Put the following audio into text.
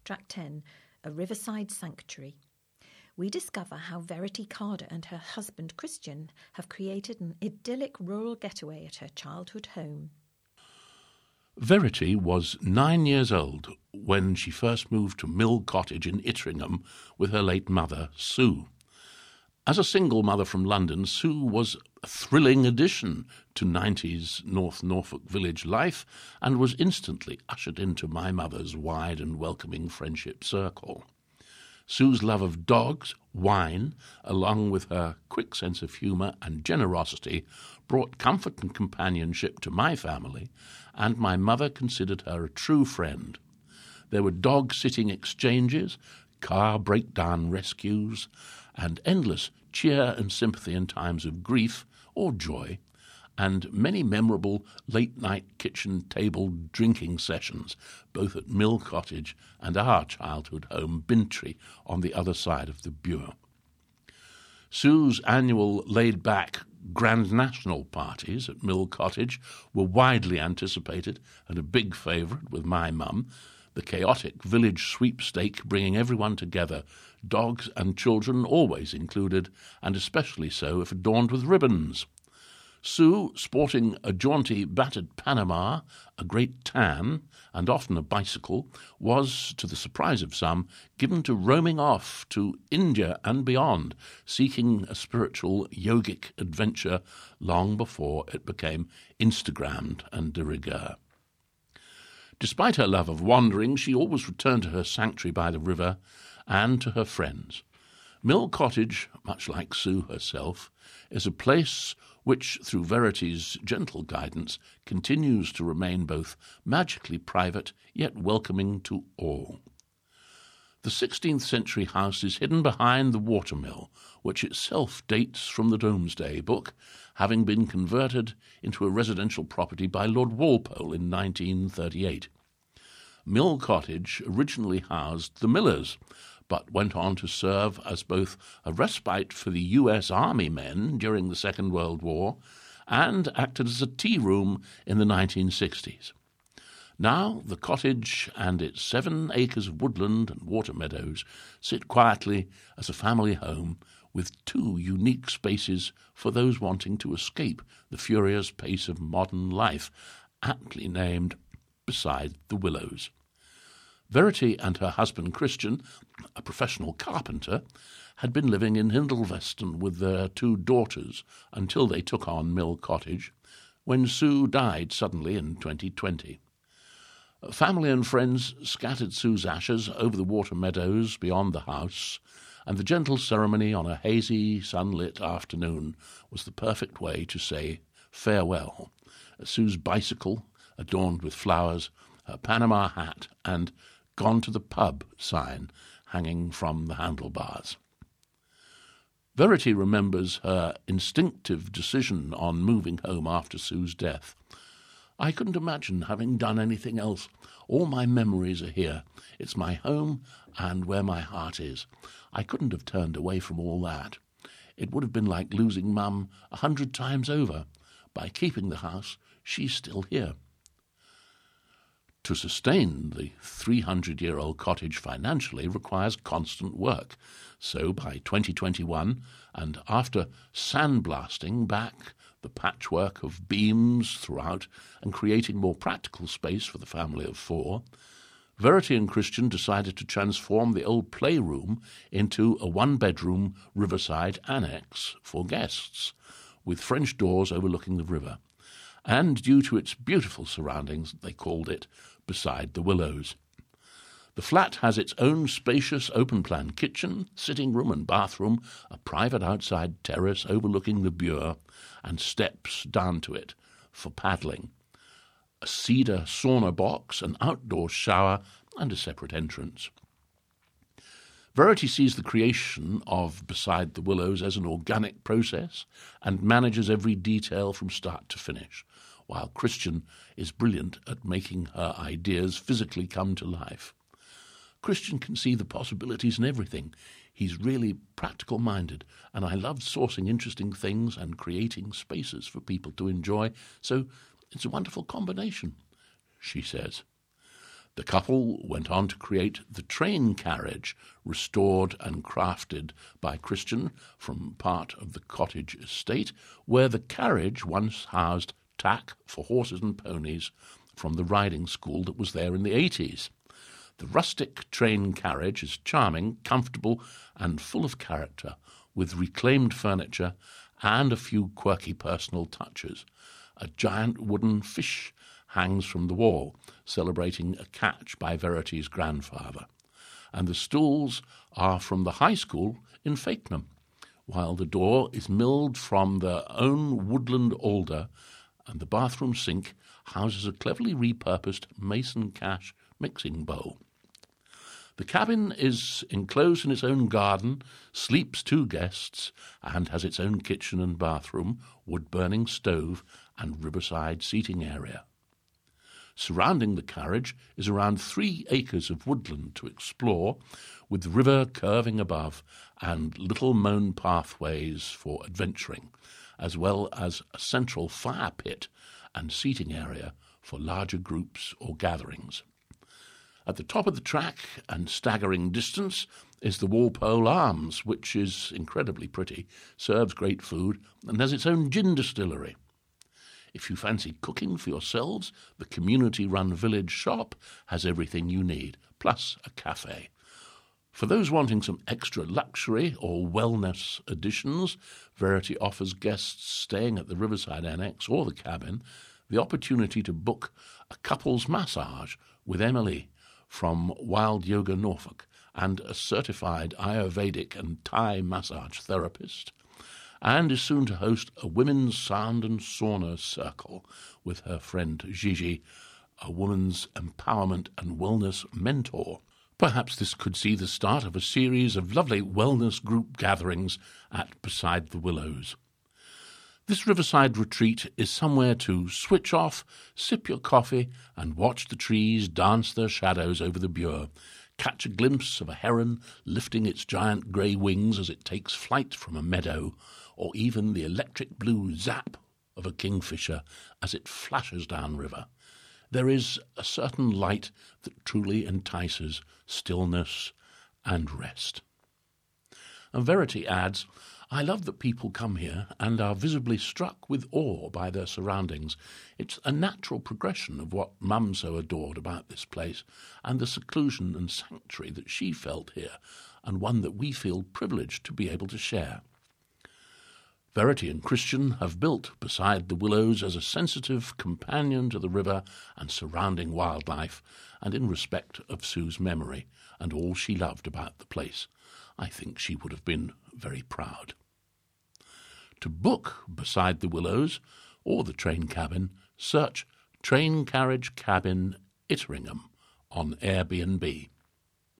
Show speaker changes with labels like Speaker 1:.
Speaker 1: Track 10, A Riverside Sanctuary. We discover how Verity Carder and her husband Christian have created an idyllic rural getaway at her childhood home.
Speaker 2: Verity was 9 years old when she first moved to Mill Cottage in Itteringham with her late mother, Sue. As a single mother from London, Sue was a thrilling addition to 90s North Norfolk village life and was instantly ushered into my mother's wide and welcoming friendship circle. Sue's love of dogs, wine, along with her quick sense of humour and generosity, brought comfort and companionship to my family, and my mother considered her a true friend. There were dog-sitting exchanges, car breakdown rescues, and endless cheer and sympathy in times of grief or joy, and many memorable late-night kitchen table drinking sessions, both at Mill Cottage and our childhood home, Bintry, on the other side of the Bure. Sue's annual laid-back Grand National parties at Mill Cottage were widely anticipated and a big favourite with my mum, the chaotic village sweepstake bringing everyone together, dogs and children always included, and especially so if adorned with ribbons. Sue, sporting a jaunty battered Panama, a great tan, and often a bicycle, was, to the surprise of some, given to roaming off to India and beyond, seeking a spiritual yogic adventure long before it became Instagrammed and de rigueur. Despite her love of wandering, she always returned to her sanctuary by the river and to her friends. Mill Cottage, much like Sue herself, is a place which, through Verity's gentle guidance, continues to remain both magically private yet welcoming to all. The 16th century house is hidden behind the watermill, which itself dates from the Domesday Book, having been converted into a residential property by Lord Walpole in 1938. Mill Cottage originally housed the Millers, but went on to serve as both a respite for the U.S. Army men during the Second World War and acted as a tea room in the 1960s. Now the cottage and its 7 acres of woodland and water meadows sit quietly as a family home with 2 unique spaces for those wanting to escape the furious pace of modern life, aptly named Beside the Willows. Verity and her husband Christian, a professional carpenter, had been living in Hindleveston with their 2 daughters until they took on Mill Cottage, when Sue died suddenly in 2020. Family and friends scattered Sue's ashes over the water meadows beyond the house, and the gentle ceremony on a hazy, sunlit afternoon was the perfect way to say farewell. Sue's bicycle, adorned with flowers, her Panama hat, and "Gone to the pub" sign hanging from the handlebars. Verity remembers her instinctive decision on moving home after Sue's death. "I couldn't imagine having done anything else. All my memories are here. It's my home and where my heart is. I couldn't have turned away from all that. It would have been like losing Mum 100 times over. By keeping the house, she's still here." To sustain the 300-year-old cottage financially requires constant work. So by 2021, and after sandblasting back the patchwork of beams throughout and creating more practical space for the family of 4, Verity and Christian decided to transform the old playroom into a 1-bedroom riverside annex for guests, with French doors overlooking the river. And due to its beautiful surroundings, they called it Beside the Willows. The flat has its own spacious open-plan kitchen, sitting room and bathroom, a private outside terrace overlooking the Bure, and steps down to it for paddling, a cedar sauna box, an outdoor shower, and a separate entrance. Verity sees the creation of Beside the Willows as an organic process and manages every detail from start to finish, while Christian is brilliant at making her ideas physically come to life. Christian can see the possibilities in everything. He's really practical-minded, and I love sourcing interesting things and creating spaces for people to enjoy, so it's a wonderful combination, she says. The couple went on to create the train carriage, restored and crafted by Christian from part of the cottage estate, where the carriage once housed tack for horses and ponies from the riding school that was there in the 80s. The rustic train carriage is charming, comfortable, and full of character, with reclaimed furniture and a few quirky personal touches. A giant wooden fish hangs from the wall, celebrating a catch by Verity's grandfather. And the stools are from the high school in Fakenham, while the door is milled from their own woodland alder, and the bathroom sink houses a cleverly repurposed Mason Cash mixing bowl. The cabin is enclosed in its own garden, sleeps 2 guests, and has its own kitchen and bathroom, wood-burning stove, and riverside seating area. Surrounding the carriage is around 3 acres of woodland to explore, with the river curving above and little mown pathways for adventuring, as well as a central fire pit and seating area for larger groups or gatherings. At the top of the track and staggering distance is the Walpole Arms, which is incredibly pretty, serves great food, and has its own gin distillery. If you fancy cooking for yourselves, the community-run village shop has everything you need, plus a cafe. For those wanting some extra luxury or wellness additions, Verity offers guests staying at the Riverside Annex or the cabin the opportunity to book a couple's massage with Emily from Wild Yoga Norfolk and a certified Ayurvedic and Thai massage therapist, and is soon to host a women's sound and sauna circle with her friend Gigi, a woman's empowerment and wellness mentor. Perhaps this could see the start of a series of lovely wellness group gatherings at Beside the Willows. This riverside retreat is somewhere to switch off, sip your coffee, and watch the trees dance their shadows over the Bure, catch a glimpse of a heron lifting its giant grey wings as it takes flight from a meadow, or even the electric blue zap of a kingfisher as it flashes downriver. There is a certain light that truly entices stillness and rest. And Verity adds, I love that people come here and are visibly struck with awe by their surroundings. It's a natural progression of what Mum so adored about this place, and the seclusion and sanctuary that she felt here, and one that we feel privileged to be able to share. Verity and Christian have built Beside the Willows as a sensitive companion to the river and surrounding wildlife, and in respect of Sue's memory and all she loved about the place. I think she would have been very proud. To book Beside the Willows or the train cabin, search Train Carriage Cabin Itteringham on Airbnb.